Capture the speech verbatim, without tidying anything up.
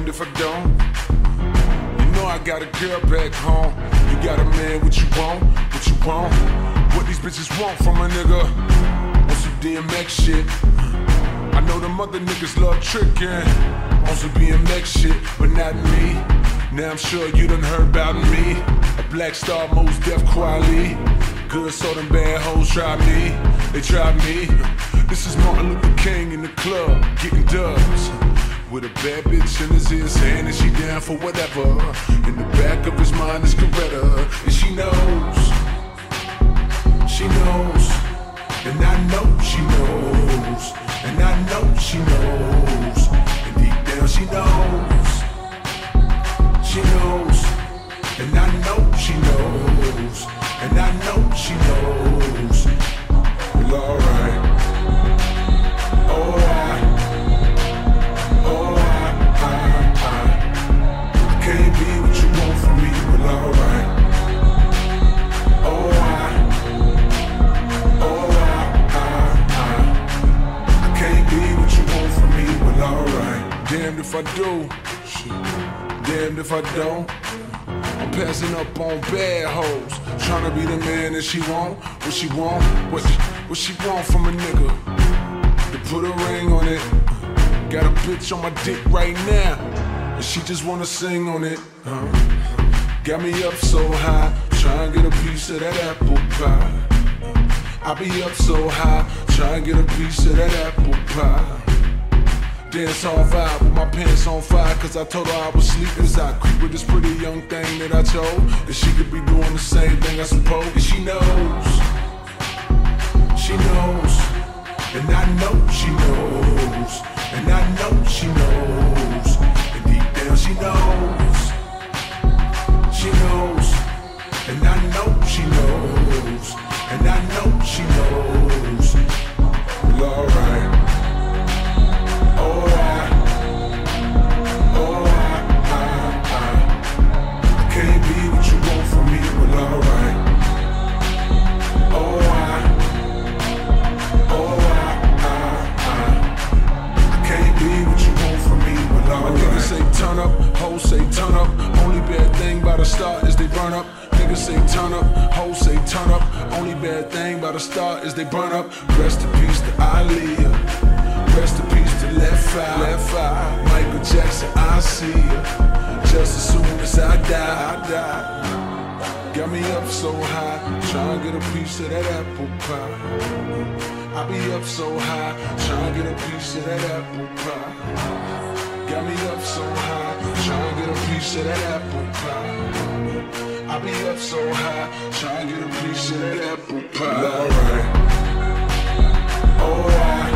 damned if I don't. You know I got a girl back home. You got a man, what you want, what you want. What these bitches want from a nigga. Want some D M X shit. I know them other niggas love tricking on some B M X shit, but not me. Now I'm sure you done heard about me. A black star, most deaf quality. Good, so them bad hoes try me. They try me. This is Martin Luther King in the club, getting dubs. With a bad bitch in his ear saying that she down for whatever. In the back of his mind is Coretta. And she knows, she knows, and I know she knows, and I know she knows, and deep down she knows, she knows, and I know she knows, and I know she knows. Well, alright, alright. Damned if I do, shit. Damned if I don't. I'm passing up on bad hoes, trying to be the man that she want. What she want, what, what she want from a nigga. To put a ring on it. Got a bitch on my dick right now, and she just wanna sing on it. Huh? Got me up so high, trying to get a piece of that apple pie. I be up so high, trying to get a piece of that apple pie. Dance all vibe with my pants on fire, cause I told her I was sleeping as I creep with this pretty young thing that I chose. And she could be doing the same thing I suppose. And she knows, she knows, and I know she knows, and I know she knows, and deep down she knows, she knows, and I know she knows, and I know she knows. Well, alright. Turn up, hoes say turn up. Only bad thing about a start is they burn up. Niggas say turn up, hoes say turn up. Only bad thing about a start is they burn up. Rest in peace to Aaliyah. Rest in peace to Left Eye. Left Eye. Michael Jackson, I see ya. Just as soon as I die, I die. Got me up so high, trying to get a piece of that apple pie. I be up so high, trying to get a piece of that apple pie. Got me up so high, trying to get a piece of that apple pie. I be up so high, trying to get a piece of that apple pie. Alright, alright.